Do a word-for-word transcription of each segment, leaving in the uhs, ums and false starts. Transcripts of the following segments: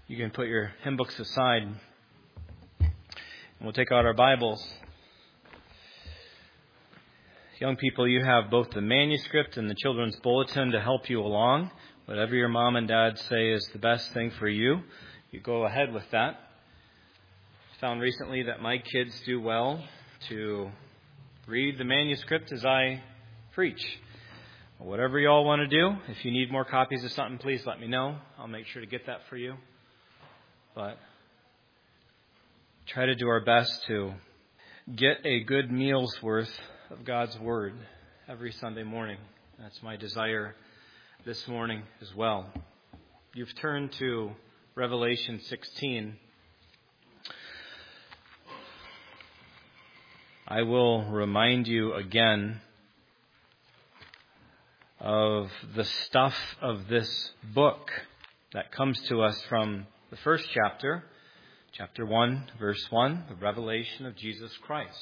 You can put your hymn books aside, and we'll take out our Bibles. Young people, you have both the manuscript and the children's bulletin to help you along. Whatever your mom and dad say is the best thing for you, you go ahead with that. I found recently that my kids do well to read the manuscript as I preach. Whatever you all want to do, if you need more copies of something, please let me know. I'll make sure to get that for you. But try to do our best to get a good meal's worth of God's Word every Sunday morning. That's my desire this morning as well. You've turned to Revelation sixteen. I will remind you again of the stuff of this book that comes to us from the first chapter, chapter one, verse one, the revelation of Jesus Christ,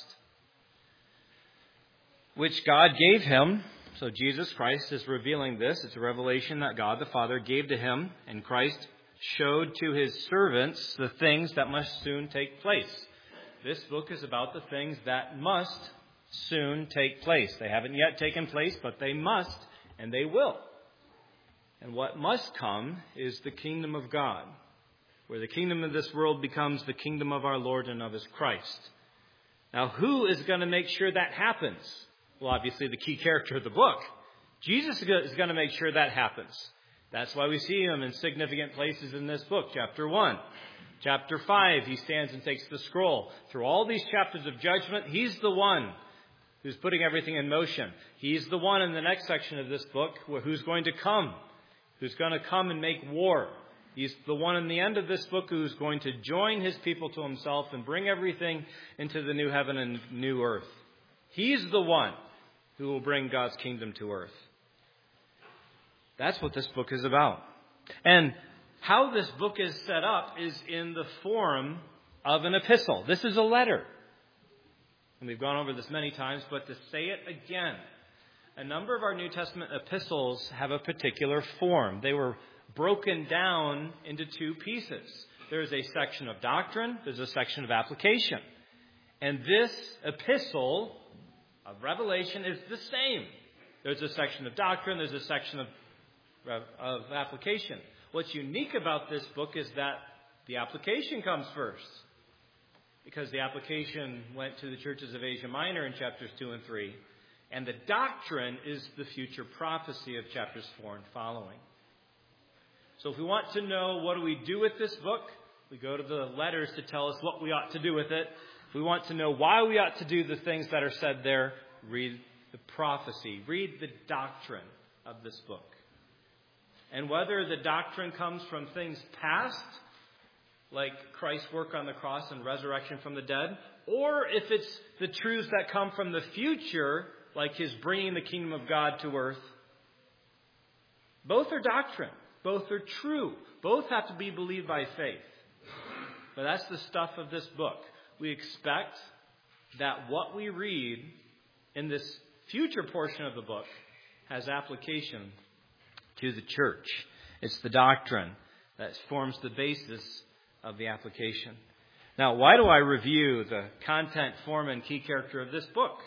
which God gave him. So Jesus Christ is revealing this. It's a revelation that God the Father gave to him, and Christ showed to his servants the things that must soon take place. This book is about the things that must soon take place. They haven't yet taken place, but they must, and they will. And what must come is the kingdom of God, where the kingdom of this world becomes the kingdom of our Lord and of his Christ. Now, who is going to make sure that happens? Well, obviously, the key character of the book. Jesus is going to make sure that happens. That's why we see him in significant places in this book. Chapter one. Chapter five, he stands and takes the scroll. Through all these chapters of judgment, he's the one who's putting everything in motion. He's the one in the next section of this book who's going to come, who's going to come and make war. He's the one in the end of this book who's going to join his people to himself and bring everything into the new heaven and new earth. He's the one who will bring God's kingdom to earth. That's what this book is about. And how this book is set up is in the form of an epistle. This is a letter. And we've gone over this many times, but to say it again, a number of our New Testament epistles have a particular form. They were broken down into two pieces. There's a section of doctrine, there's a section of application. And this epistle of Revelation is the same. There's a section of doctrine, there's a section of, of application. What's unique about this book is that the application comes first, because the application went to the churches of Asia Minor in chapters two and three, and the doctrine is the future prophecy of chapters four and following. So if we want to know what do we do with this book, we go to the letters to tell us what we ought to do with it. If we want to know why we ought to do the things that are said there, read the prophecy, read the doctrine of this book. And whether the doctrine comes from things past, like Christ's work on the cross and resurrection from the dead, or if it's the truths that come from the future, like his bringing the kingdom of God to earth, both are doctrine. Both are true. Both have to be believed by faith. But that's the stuff of this book. We expect that what we read in this future portion of the book has application to the church. It's the doctrine that forms the basis of the application. Now, why do I review the content, form, and key character of this book?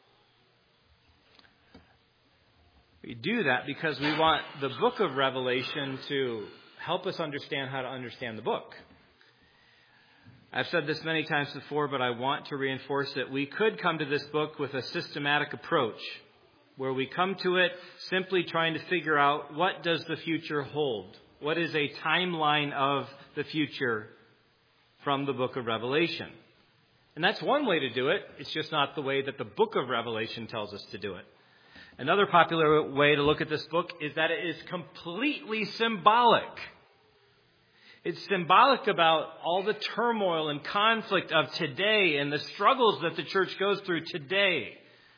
We do that because we want the book of Revelation to help us understand how to understand the book. I've said this many times before, but I want to reinforce it. We could come to this book with a systematic approach, where we come to it simply trying to figure out what does the future hold? What is a timeline of the future from the book of Revelation? And that's one way to do it. It's just not the way that the book of Revelation tells us to do it. Another popular way to look at this book is that it is completely symbolic. It's symbolic about all the turmoil and conflict of today and the struggles that the church goes through today.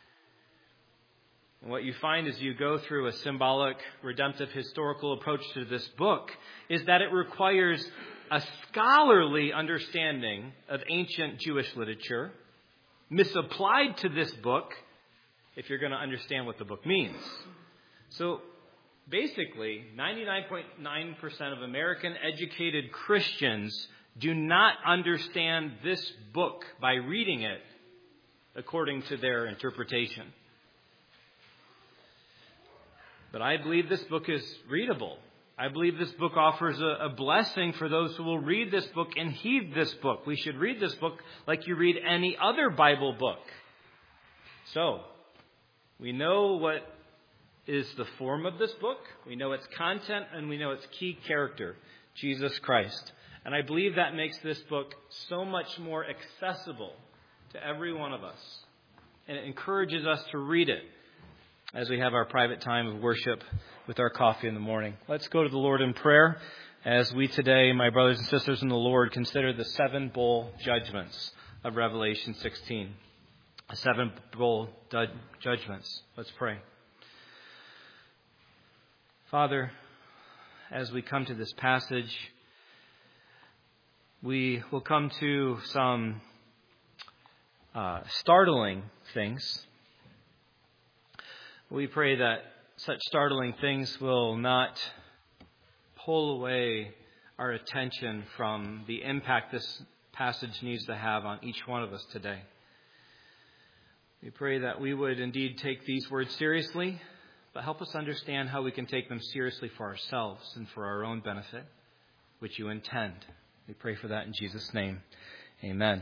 And what you find as you go through a symbolic, redemptive, historical approach to this book is that it requires a scholarly understanding of ancient Jewish literature, misapplied to this book, if you're going to understand what the book means. So basically, ninety-nine point nine percent of American educated Christians do not understand this book by reading it according to their interpretation. But I believe this book is readable. I believe this book offers a, a blessing for those who will read this book and heed this book. We should read this book like you read any other Bible book. So, we know what is the form of this book. We know its content, and we know its key character, Jesus Christ. And I believe that makes this book so much more accessible to every one of us. And it encourages us to read it as we have our private time of worship with our coffee in the morning. Let's go to the Lord in prayer as we today, my brothers and sisters in the Lord, consider the seven bowl judgments of Revelation sixteen. The seven bowl du- judgments. Let's pray. Father, as we come to this passage, we will come to some uh, startling things. We pray that such startling things will not pull away our attention from the impact this passage needs to have on each one of us today. We pray that we would indeed take these words seriously, but help us understand how we can take them seriously for ourselves and for our own benefit, which you intend. We pray for that in Jesus' name. Amen.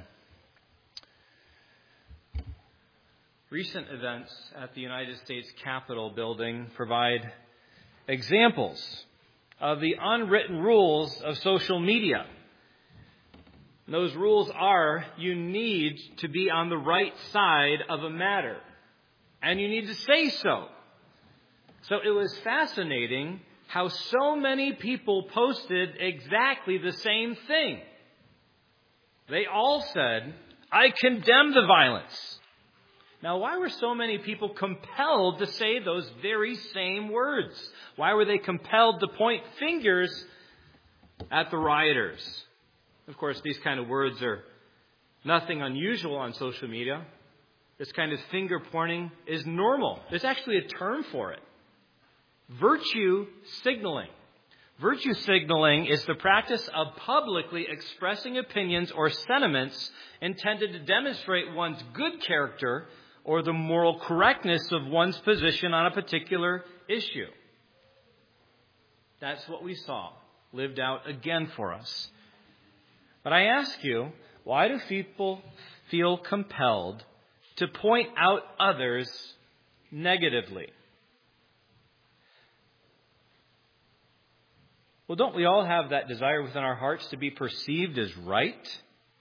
Recent events at the United States Capitol building provide examples of the unwritten rules of social media. And those rules are you need to be on the right side of a matter, and you need to say so. So it was fascinating how so many people posted exactly the same thing. They all said, "I condemn the violence." Now, why were so many people compelled to say those very same words? Why were they compelled to point fingers at the rioters? Of course, these kind of words are nothing unusual on social media. This kind of finger pointing is normal. There's actually a term for it. Virtue signaling. Virtue signaling is the practice of publicly expressing opinions or sentiments intended to demonstrate one's good character or the moral correctness of one's position on a particular issue. That's what we saw lived out again for us. But I ask you, why do people feel compelled to point out others negatively? Well, don't we all have that desire within our hearts to be perceived as right?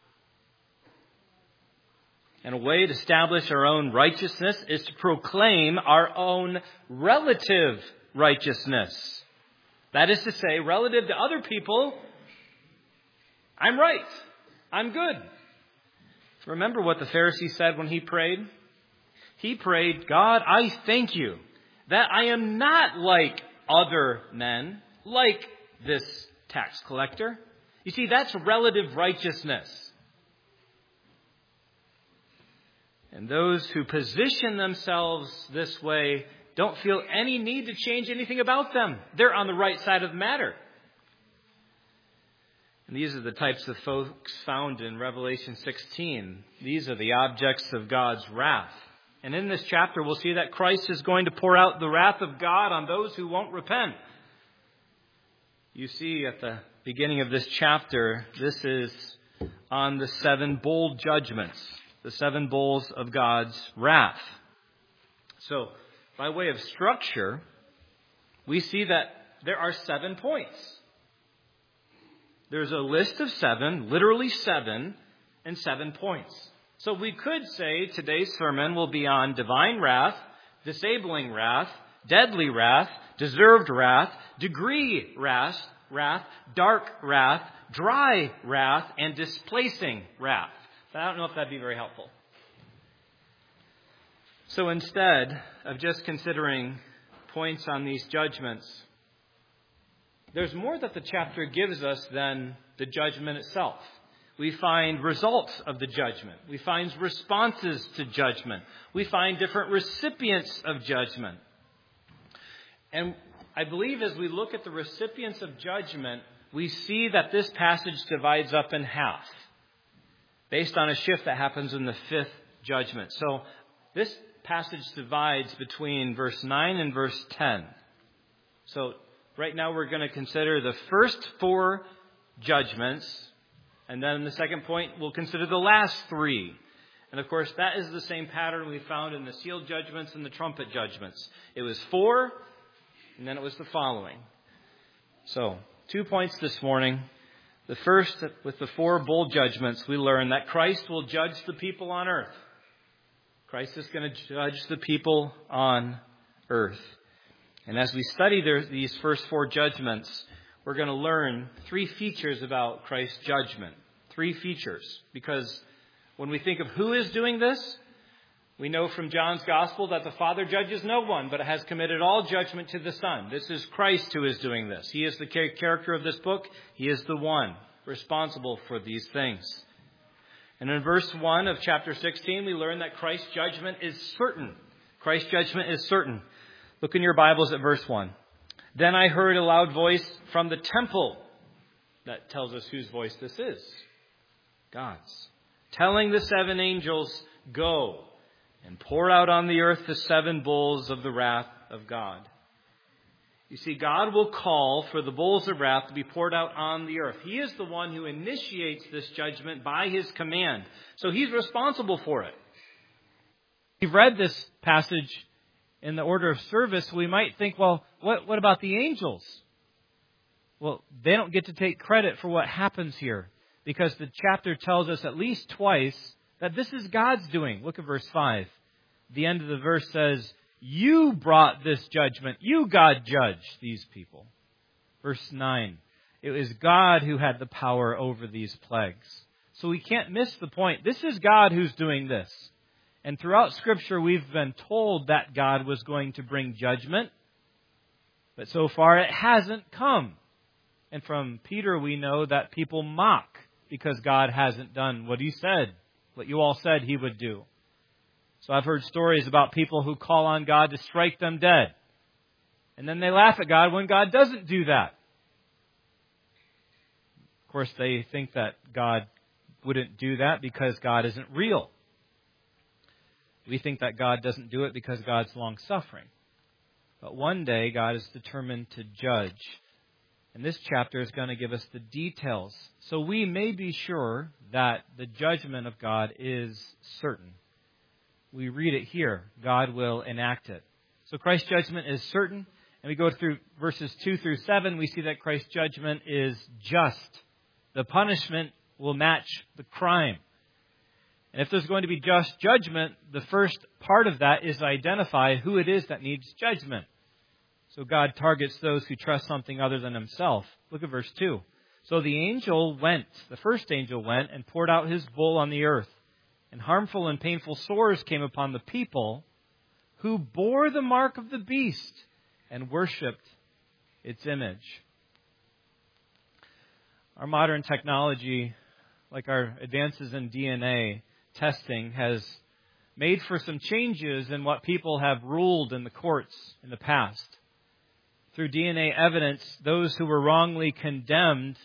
And a way to establish our own righteousness is to proclaim our own relative righteousness. That is to say, relative to other people, I'm right. I'm good. Remember what the Pharisee said when he prayed? He prayed, "God, I thank you that I am not like other men, like this tax collector." You see, that's relative righteousness. And those who position themselves this way don't feel any need to change anything about them. They're on the right side of the matter. And these are the types of folks found in Revelation sixteen. These are the objects of God's wrath. And in this chapter, we'll see that Christ is going to pour out the wrath of God on those who won't repent. You see at the beginning of this chapter, this is on the seven bowl judgments, the seven bowls of God's wrath. So, by way of structure, we see that there are seven points. There's a list of seven, literally seven, and seven points. So we could say today's sermon will be on divine wrath, disabling wrath, deadly wrath, deserved wrath, degree wrath, wrath, dark wrath, dry wrath, and displacing wrath. But I don't know if that'd be very helpful. So instead of just considering points on these judgments, there's more that the chapter gives us than the judgment itself. We find results of the judgment. We find responses to judgment. We find different recipients of judgment. And I believe as we look at the recipients of judgment, we see that this passage divides up in half based on a shift that happens in the fifth judgment. So this passage divides between verse nine and verse ten. So right now we're going to consider the first four judgments, and then in the second point we'll consider the last three. And of course that is the same pattern we found in the sealed judgments and the trumpet judgments. It was four, and then it was the following. So, two points this morning. The first, with the four bowl judgments, we learn that Christ will judge the people on earth. Christ is going to judge the people on earth. And as we study there, these first four judgments, we're going to learn three features about Christ's judgment. Three features. Because when we think of who is doing this, we know from John's Gospel that the Father judges no one, but has committed all judgment to the Son. This is Christ who is doing this. He is the character of this book. He is the one responsible for these things. And in verse one of chapter sixteen, we learn that Christ's judgment is certain. Christ's judgment is certain. Look in your Bibles at verse one. Then I heard a loud voice from the temple. That tells us whose voice this is. God's. Telling the seven angels, go and pour out on the earth the seven bowls of the wrath of God. You see, God will call for the bowls of wrath to be poured out on the earth. He is the one who initiates this judgment by His command. So He's responsible for it. We've read this passage in the order of service. We might think, well, what, what about the angels? Well, they don't get to take credit for what happens here, because the chapter tells us at least twice that this is God's doing. Look at verse five. The end of the verse says, you brought this judgment. You, God, judged these people. Verse nine. It was God who had the power over these plagues. So we can't miss the point. This is God who's doing this. And throughout Scripture, we've been told that God was going to bring judgment. But so far, it hasn't come. And from Peter, we know that people mock because God hasn't done what He said, what you all said He would do. So I've heard stories about people who call on God to strike them dead. And then they laugh at God when God doesn't do that. Of course, they think that God wouldn't do that because God isn't real. We think that God doesn't do it because God's long-suffering. But one day, God is determined to judge. And this chapter is going to give us the details. So we may be sure that the judgment of God is certain. We read it here. God will enact it. So Christ's judgment is certain. And we go through verses two through seven. We see that Christ's judgment is just. The punishment will match the crime. And if there's going to be just judgment, the first part of that is to identify who it is that needs judgment. So God targets those who trust something other than Himself. Look at verse two. So the angel went, the first angel went and poured out his bowl on the earth. And harmful and painful sores came upon the people who bore the mark of the beast and worshipped its image. Our modern technology, like our advances in D N A testing, has made for some changes in what people have ruled in the courts in the past. Through D N A evidence, those who were wrongly condemned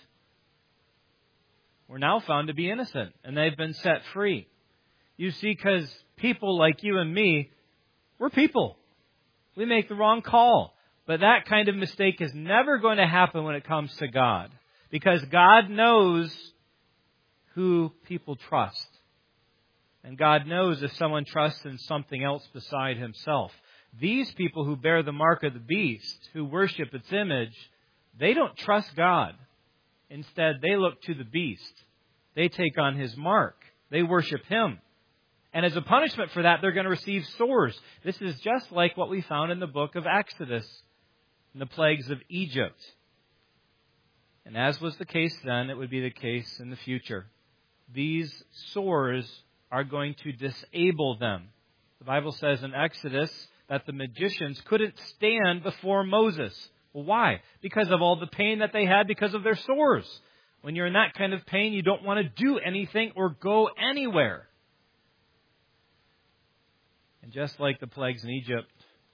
were now found to be innocent, and they've been set free. You see, because people like you and me, we're people. We make the wrong call. But that kind of mistake is never going to happen when it comes to God, because God knows who people trust. And God knows if someone trusts in something else beside Himself. These people who bear the mark of the beast, who worship its image, they don't trust God. Instead, they look to the beast. They take on his mark. They worship him. And as a punishment for that, they're going to receive sores. This is just like what we found in the book of Exodus, in the plagues of Egypt. And as was the case then, it would be the case in the future. These sores are going to disable them. The Bible says in Exodus that the magicians couldn't stand before Moses. Well, why? Because of all the pain that they had because of their sores. When you're in that kind of pain, you don't want to do anything or go anywhere. And just like the plagues in Egypt,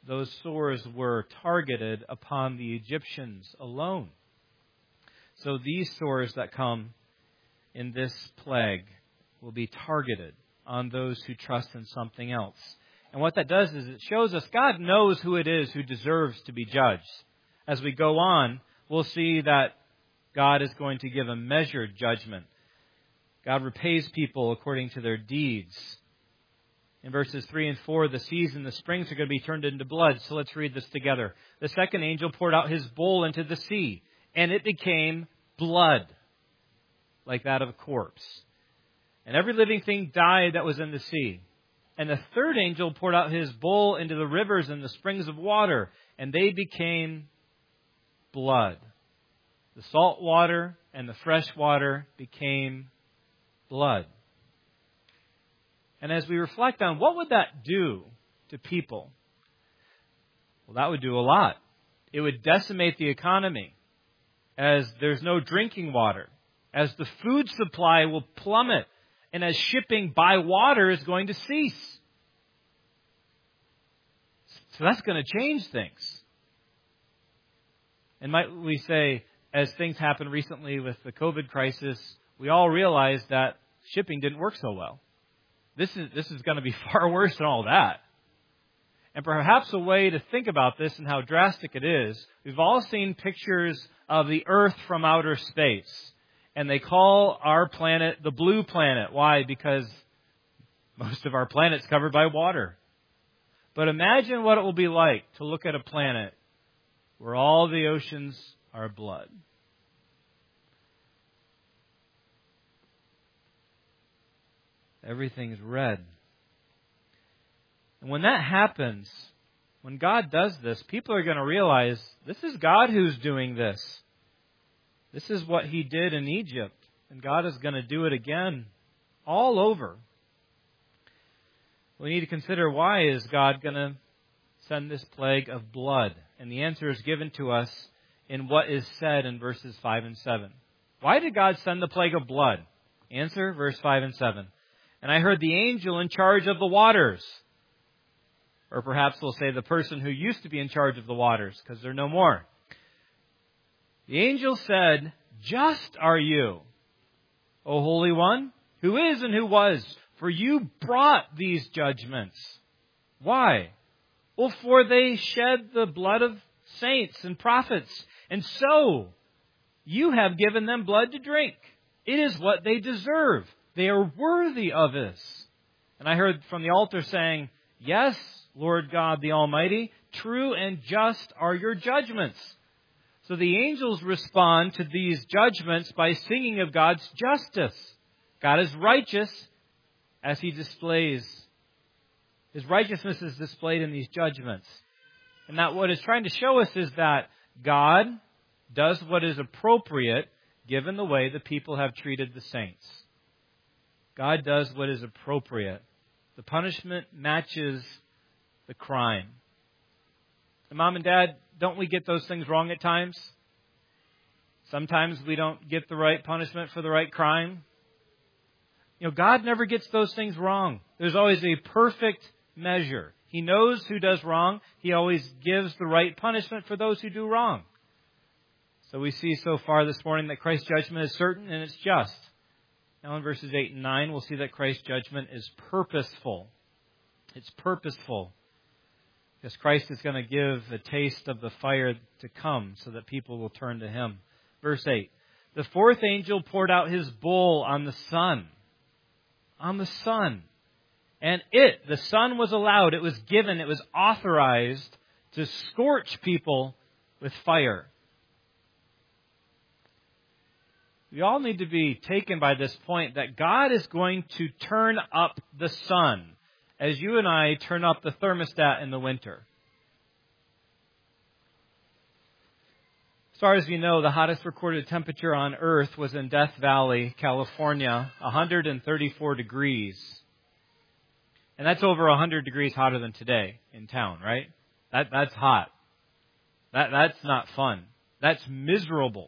those sores were targeted upon the Egyptians alone. So these sores that come in this plague will be targeted on those who trust in something else. And what that does is it shows us God knows who it is who deserves to be judged. As we go on, we'll see that God is going to give a measured judgment. God repays people according to their deeds. In verses three and four, the seas and the springs are going to be turned into blood. So let's read this together. The second angel poured out his bowl into the sea, and it became blood, like that of a corpse. And every living thing died that was in the sea. And the third angel poured out his bowl into the rivers and the springs of water, and they became blood. The salt water and the fresh water became blood. And as we reflect on what would that do to people? Well, that would do a lot. It would decimate the economy, as there's no drinking water, as the food supply will plummet, and as shipping by water is going to cease. So that's going to change things. And might we say, as things happened recently with the COVID crisis, we all realized that shipping didn't work so well. This is this is going to be far worse than all that. And perhaps a way to think about this and how drastic it is, we've all seen pictures of the Earth from outer space. And they call our planet the blue planet. Why? Because most of our planet's covered by water. But imagine what it will be like to look at a planet where all the oceans are blood. Everything's red. And when that happens, when God does this, people are going to realize this is God who's doing this. This is what He did in Egypt, and God is going to do it again all over. We need to consider, why is God going to send this plague of blood? And the answer is given to us in what is said in verses five and seven. Why did God send the plague of blood? Answer, verse five and seven. And I heard the angel in charge of the waters. Or perhaps we'll say the person who used to be in charge of the waters, because they're no more. The angel said, "Just are you, O Holy One, who is and who was, for you brought these judgments." Why? Well, for they shed the blood of saints and prophets, and so you have given them blood to drink. It is what they deserve. They are worthy of this. And I heard from the altar saying, "Yes, Lord God the Almighty, true and just are your judgments." So the angels respond to these judgments by singing of God's justice. God is righteous as He displays. His righteousness is displayed in these judgments. And that what it's trying to show us is that God does what is appropriate given the way the people have treated the saints. God does what is appropriate. The punishment matches the crime. And Mom and Dad, don't we get those things wrong at times? Sometimes we don't get the right punishment for the right crime. You know, God never gets those things wrong. There's always a perfect measure. He knows who does wrong. He always gives the right punishment for those who do wrong. So we see so far this morning that Christ's judgment is certain and it's just. Now in verses eight and nine, we'll see that Christ's judgment is purposeful. It's purposeful. Because Christ is going to give a taste of the fire to come so that people will turn to Him. Verse eight. The fourth angel poured out his bowl on the sun. On the sun. And it, the sun, was allowed, it was given, it was authorized to scorch people with fire. We all need to be taken by this point that God is going to turn up the sun as you and I turn up the thermostat in the winter. As far as we know, the hottest recorded temperature on Earth was in Death Valley, California, one hundred thirty-four degrees. And that's over one hundred degrees hotter than today in town, right? That That's hot. That That's not fun. That's miserable.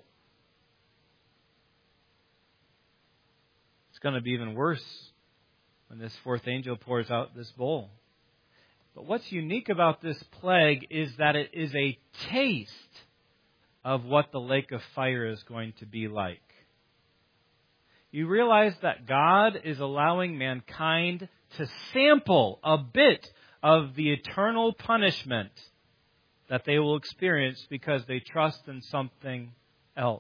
It's going to be even worse when this fourth angel pours out this bowl. But what's unique about this plague is that it is a taste of what the lake of fire is going to be like. You realize that God is allowing mankind to sample a bit of the eternal punishment that they will experience because they trust in something else.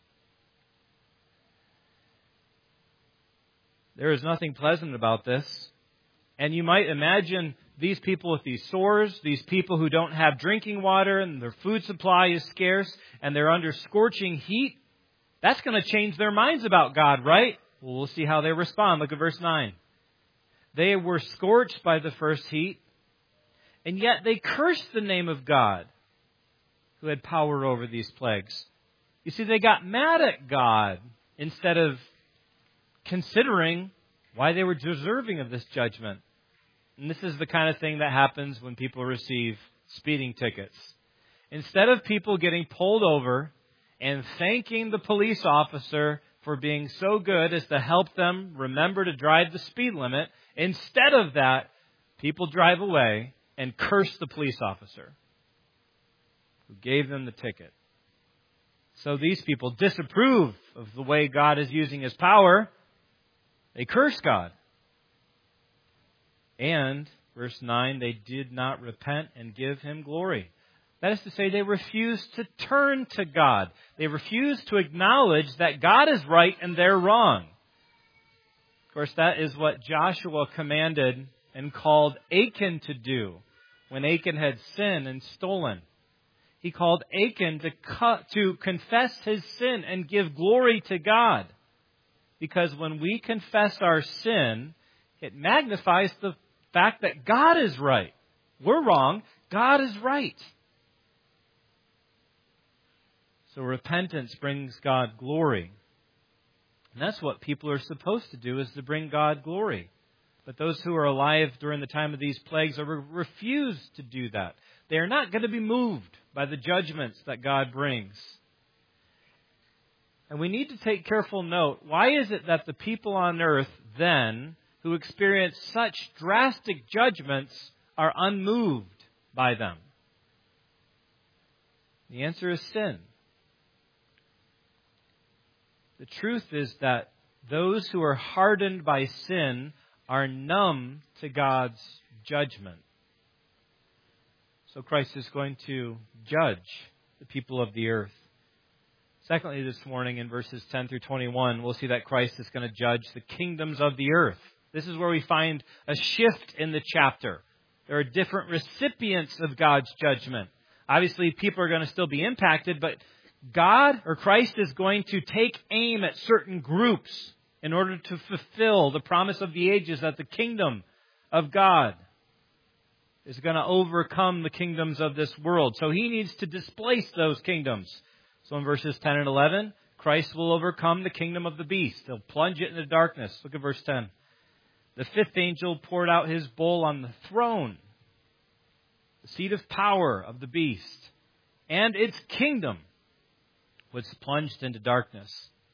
There is nothing pleasant about this. And you might imagine these people with these sores, these people who don't have drinking water and their food supply is scarce and they're under scorching heat. That's going to change their minds about God, right? Well, we'll see how they respond. Look at verse nine. They were scorched by the first heat, and yet they cursed the name of God who had power over these plagues. You see, they got mad at God instead of considering why they were deserving of this judgment. And this is the kind of thing that happens when people receive speeding tickets. Instead of people getting pulled over and thanking the police officer for being so good as to help them remember to drive the speed limit, instead of that, people drive away and curse the police officer who gave them the ticket. So these people disapprove of the way God is using His power. They curse God. And, verse nine, they did not repent and give Him glory. That is to say, they refused to turn to God. They refused to acknowledge that God is right and they're wrong. Of course, that is what Joshua commanded and called Achan to do when Achan had sinned and stolen. He called Achan to, cut, to confess his sin and give glory to God. Because when we confess our sin, it magnifies the fact that God is right. We're wrong. God is right. So repentance brings God glory. And that's what people are supposed to do, is to bring God glory. But those who are alive during the time of these plagues are refuse to do that. They are not going to be moved by the judgments that God brings. And we need to take careful note. Why is it that the people on earth then, who experience such drastic judgments, are unmoved by them? The answer is sin. The truth is that those who are hardened by sin are numb to God's judgment. So Christ is going to judge the people of the earth. Secondly, this morning in verses ten through twenty-one, we'll see that Christ is going to judge the kingdoms of the earth. This is where we find a shift in the chapter. There are different recipients of God's judgment. Obviously, people are going to still be impacted, but God, or Christ, is going to take aim at certain groups in order to fulfill the promise of the ages that the kingdom of God is going to overcome the kingdoms of this world. So He needs to displace those kingdoms. So in verses ten and eleven, Christ will overcome the kingdom of the beast. He'll plunge it into darkness. Look at verse ten. The fifth angel poured out his bowl on the throne, the seat of power of the beast, and its kingdom was plunged into darkness.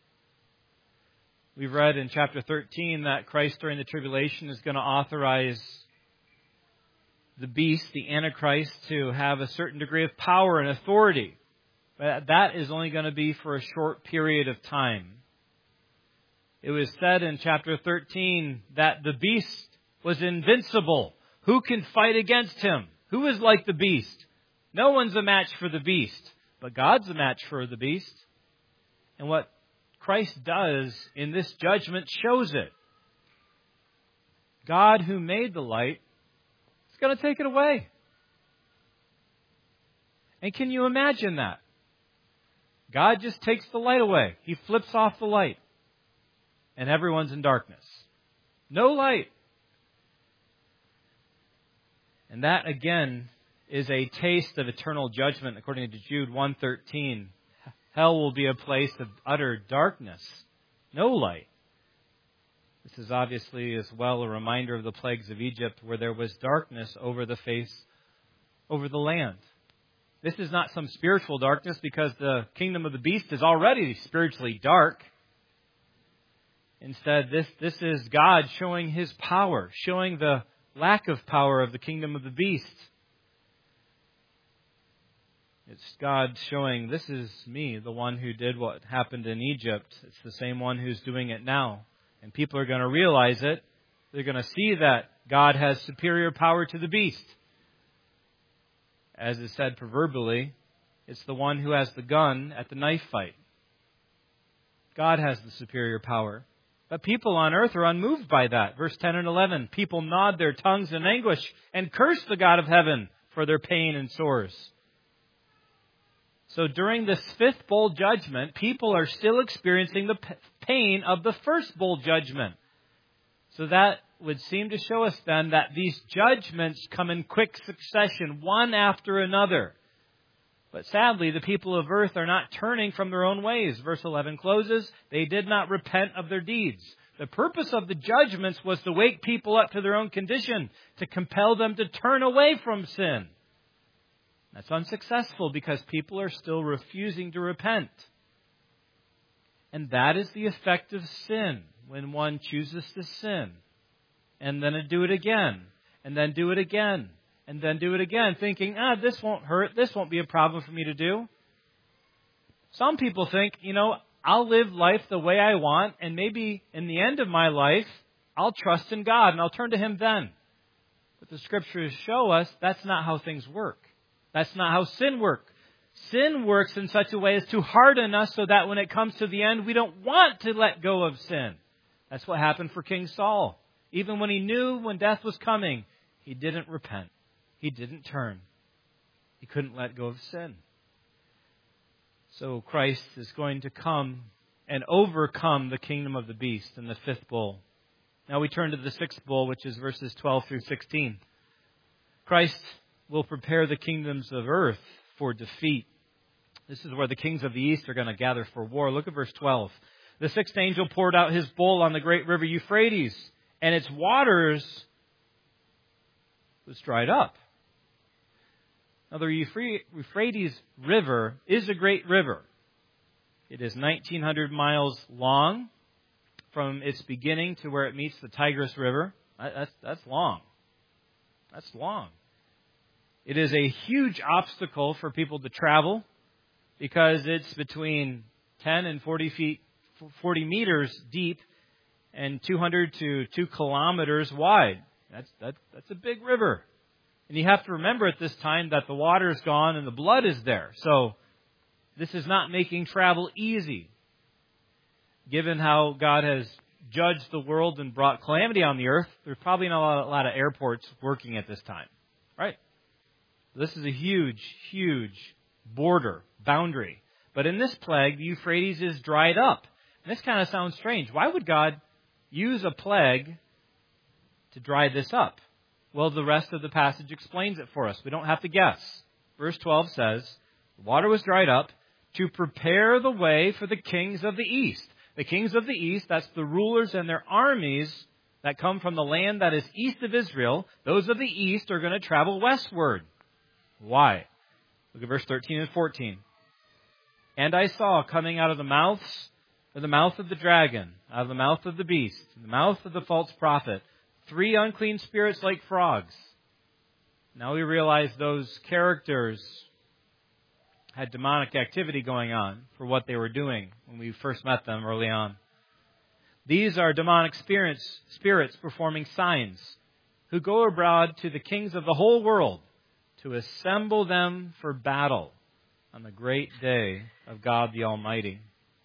We've read in chapter thirteen that Christ during the tribulation is going to authorize the beast, the Antichrist, to have a certain degree of power and authority. But that is only going to be for a short period of time. It was said in chapter thirteen that the beast was invincible. Who can fight against him? Who is like the beast? No one's a match for the beast, but God's a match for the beast. And what Christ does in this judgment shows it. God, who made the light, is going to take it away. And can you imagine that? God just takes the light away. He flips off the light. And everyone's in darkness. No light. And that, again, is a taste of eternal judgment, according to Jude one thirteen. Hell will be a place of utter darkness. No light. This is obviously as well a reminder of the plagues of Egypt, where there was darkness over the face, over the land. This is not some spiritual darkness, because the kingdom of the beast is already spiritually dark. Instead, this, this is God showing His power, showing the lack of power of the kingdom of the beast. It's God showing, this is me, the one who did what happened in Egypt. It's the same one who's doing it now. And people are going to realize it. They're going to see that God has superior power to the beast. As is said proverbially, it's the one who has the gun at the knife fight. God has the superior power. But people on earth are unmoved by that. Verse ten and eleven, people gnawed their tongues in anguish and cursed the God of heaven for their pain and sores. So during this fifth bowl judgment, people are still experiencing the pain of the first bowl judgment. So that would seem to show us then that these judgments come in quick succession, one after another. But sadly, the people of earth are not turning from their own ways. Verse eleven closes, they did not repent of their deeds. The purpose of the judgments was to wake people up to their own condition, to compel them to turn away from sin. That's unsuccessful because people are still refusing to repent. And that is the effect of sin, when one chooses to sin, and then do it again, and then do it again, and then do it again, thinking, ah, this won't hurt, this won't be a problem for me to do. Some people think, you know, I'll live life the way I want, and maybe in the end of my life, I'll trust in God, and I'll turn to Him then. But the Scriptures show us that's not how things work. That's not how sin works. Sin works in such a way as to harden us so that when it comes to the end, we don't want to let go of sin. That's what happened for King Saul. Even when he knew when death was coming, he didn't repent. He didn't turn. He couldn't let go of sin. So Christ is going to come and overcome the kingdom of the beast in the fifth bowl. Now we turn to the sixth bowl, which is verses twelve through sixteen. Christ will prepare the kingdoms of earth for defeat. This is where the kings of the east are going to gather for war. Look at verse twelve. The sixth angel poured out his bowl on the great river Euphrates, and its waters was dried up. Now the Euphrates River is a great river. It is nineteen hundred miles long from its beginning to where it meets the Tigris River. That's, that's long. That's long. It is a huge obstacle for people to travel because it's between ten and forty feet, forty meters deep and two hundred to two kilometers wide. That's, that, that's a big river. And you have to remember at this time that the water is gone and the blood is there. So this is not making travel easy. Given how God has judged the world and brought calamity on the earth, there's probably not a lot, a lot of airports working at this time. Right? This is a huge, huge border, boundary. But in this plague, the Euphrates is dried up. And this kind of sounds strange. Why would God use a plague to dry this up? Well, the rest of the passage explains it for us. We don't have to guess. Verse twelve says, the water was dried up to prepare the way for the kings of the east. The kings of the east, that's the rulers and their armies that come from the land that is east of Israel. Those of the east are going to travel westward. Why? Look at verse thirteen and fourteen. And I saw coming out of the mouths, or the mouth of the dragon, out of the mouth of the beast, the mouth of the false prophet, three unclean spirits like frogs. Now we realize those characters had demonic activity going on for what they were doing when we first met them early on. These are demonic spirits, spirits performing signs who go abroad to the kings of the whole world to assemble them for battle on the great day of God the Almighty.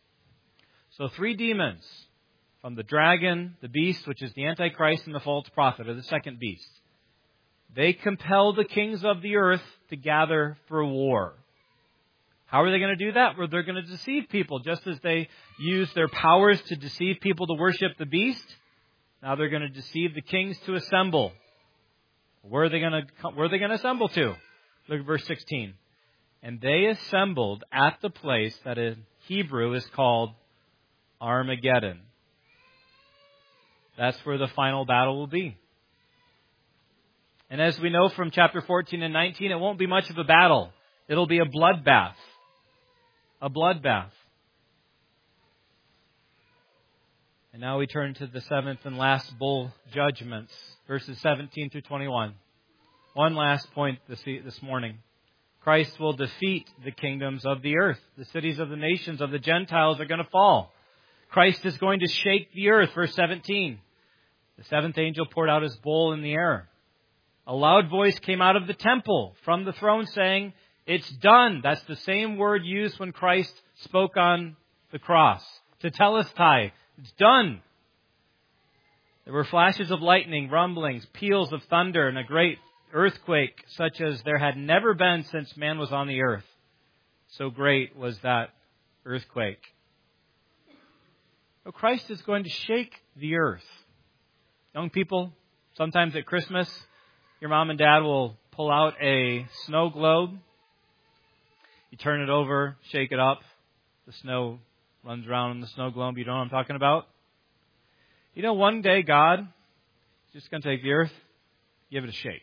So three demons from the dragon, the beast, which is the Antichrist, and the false prophet, or the second beast. They compel the kings of the earth to gather for war. How are they going to do that? Well, they're going to deceive people, just as they used their powers to deceive people to worship the beast. Now they're going to deceive the kings to assemble. Where are they going to, where are they going to assemble to? Look at verse sixteen. And they assembled at the place that in Hebrew is called Armageddon. That's where the final battle will be. And as we know from chapter fourteen and nineteen, it won't be much of a battle. It'll be a bloodbath. A bloodbath. And now we turn to the seventh and last bowl judgments, verses seventeen through twenty-one. One last point this, this morning. Christ will defeat the kingdoms of the earth. The cities of the nations of the Gentiles are going to fall. Christ is going to shake the earth. Verse seventeen. The seventh angel poured out his bowl in the air. A loud voice came out of the temple from the throne saying, "It's done." That's the same word used when Christ spoke on the cross. Tetelestai. It's done. There were flashes of lightning, rumblings, peals of thunder, and a great earthquake such as there had never been since man was on the earth. So great was that earthquake. So Christ is going to shake the earth. Young people, sometimes at Christmas, your mom and dad will pull out a snow globe. You turn it over, shake it up. The snow runs around in the snow globe. You know what I'm talking about? You know, one day God is just going to take the earth, give it a shake.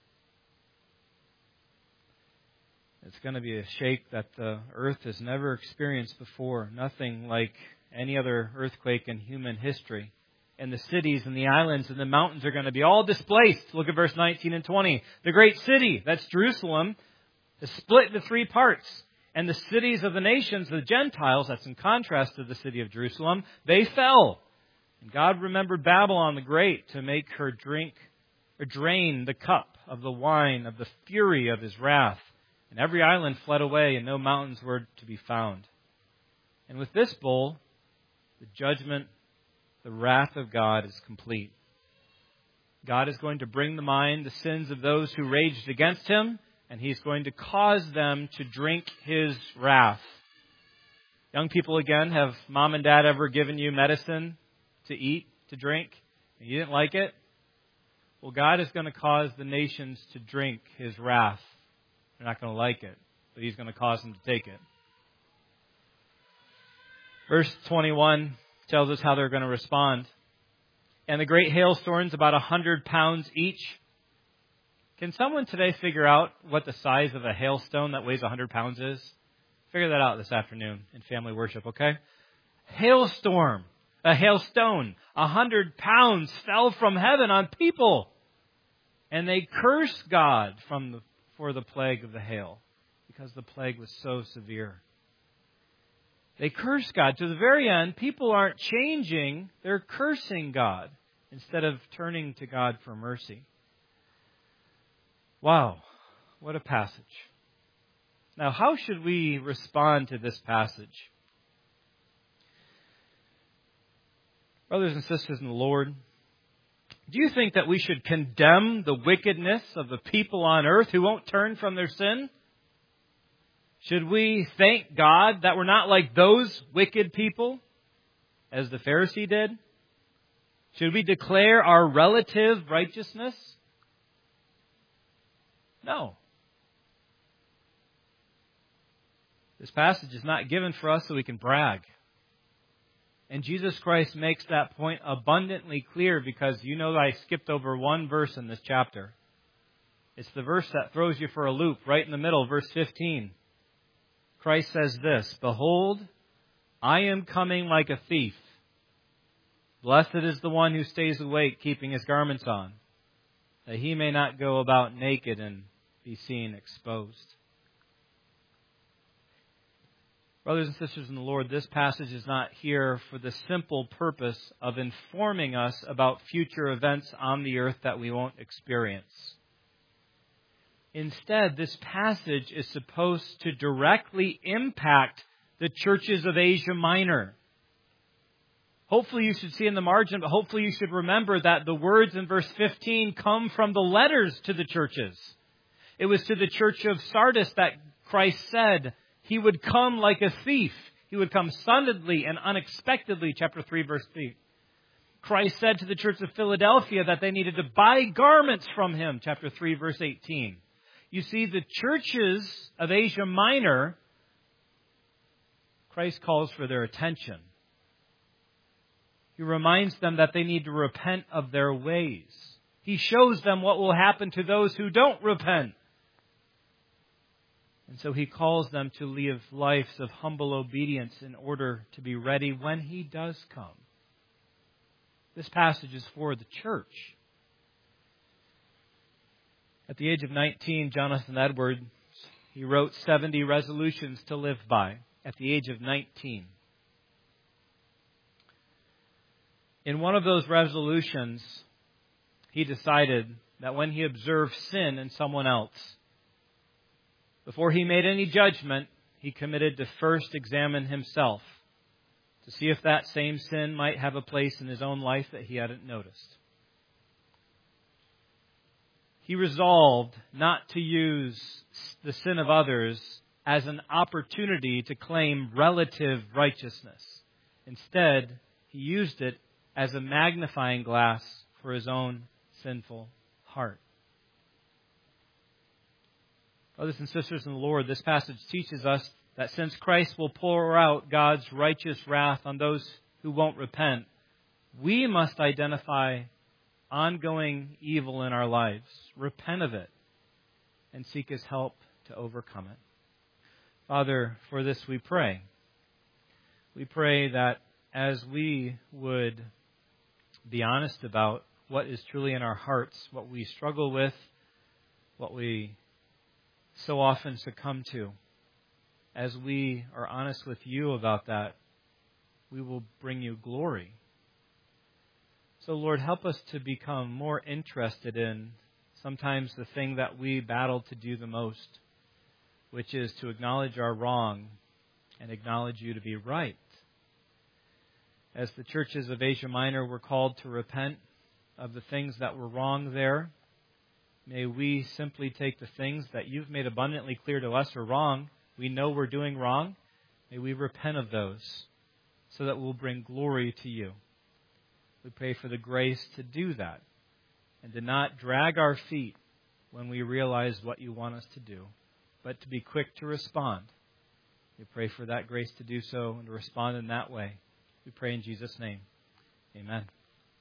It's going to be a shake that the earth has never experienced before. Nothing like any other earthquake in human history. And the cities and the islands and the mountains are going to be all displaced. Look at verse nineteen and twenty. The great city, that's Jerusalem, is split into three parts. And the cities of the nations, the Gentiles, that's in contrast to the city of Jerusalem, they fell. And God remembered Babylon the Great to make her drink or drain the cup of the wine of the fury of his wrath. And every island fled away, and no mountains were to be found. And with this bowl, the judgment, the wrath of God is complete. God is going to bring to mind the sins of those who raged against him, and he's going to cause them to drink his wrath. Young people, again, have mom and dad ever given you medicine to eat, to drink, and you didn't like it? Well, God is going to cause the nations to drink his wrath. They're not going to like it, but he's going to cause them to take it. Verse twenty-one tells us how they're going to respond. And the great hailstones, about a hundred pounds each. Can someone today figure out what the size of a hailstone that weighs a hundred pounds is? Figure that out this afternoon in family worship, okay? Hailstorm, a hailstone, a hundred pounds fell from heaven on people. And they cursed God from the, for the plague of the hail, because the plague was so severe. They curse God. To the very end, people aren't changing. They're cursing God instead of turning to God for mercy. Wow, what a passage. Now, how should we respond to this passage? Brothers and sisters in the Lord, do you think that we should condemn the wickedness of the people on earth who won't turn from their sin? Should we thank God that we're not like those wicked people, as the Pharisee did? Should we declare our relative righteousness? No. This passage is not given for us so we can brag. And Jesus Christ makes that point abundantly clear, because you know I skipped over one verse in this chapter. It's the verse that throws you for a loop, right in the middle, verse fifteen. Christ says this, "Behold, I am coming like a thief. Blessed is the one who stays awake, keeping his garments on, that he may not go about naked and be seen exposed." Brothers and sisters in the Lord, this passage is not here for the simple purpose of informing us about future events on the earth that we won't experience. Instead, this passage is supposed to directly impact the churches of Asia Minor. Hopefully you should see in the margin, but hopefully you should remember that the words in verse fifteen come from the letters to the churches. It was to the church of Sardis that Christ said he would come like a thief. He would come suddenly and unexpectedly, chapter three, verse three. Christ said to the church of Philadelphia that they needed to buy garments from him, chapter three, verse eighteen. You see, the churches of Asia Minor, Christ calls for their attention. He reminds them that they need to repent of their ways. He shows them what will happen to those who don't repent. And so he calls them to live lives of humble obedience in order to be ready when he does come. This passage is for the church. At the age of nineteen, Jonathan Edwards, he wrote seventy resolutions to live by at the age of nineteen. In one of those resolutions, he decided that when he observed sin in someone else, before he made any judgment, he committed to first examine himself to see if that same sin might have a place in his own life that he hadn't noticed. He resolved not to use the sin of others as an opportunity to claim relative righteousness. Instead, he used it as a magnifying glass for his own sinful heart. Brothers and sisters in the Lord, this passage teaches us that since Christ will pour out God's righteous wrath on those who won't repent, we must identify ongoing evil in our lives, repent of it, and seek His help to overcome it. Father, for this we pray. We pray that as we would be honest about what is truly in our hearts, what we struggle with, what we so often succumb to, as we are honest with You about that, we will bring You glory. So, Lord, help us to become more interested in sometimes the thing that we battle to do the most, which is to acknowledge our wrong and acknowledge You to be right. As the churches of Asia Minor were called to repent of the things that were wrong there, may we simply take the things that You've made abundantly clear to us are wrong, we know we're doing wrong, may we repent of those so that we'll bring glory to You. We pray for the grace to do that and to not drag our feet when we realize what You want us to do, but to be quick to respond. We pray for that grace to do so and to respond in that way. We pray in Jesus' name. Amen.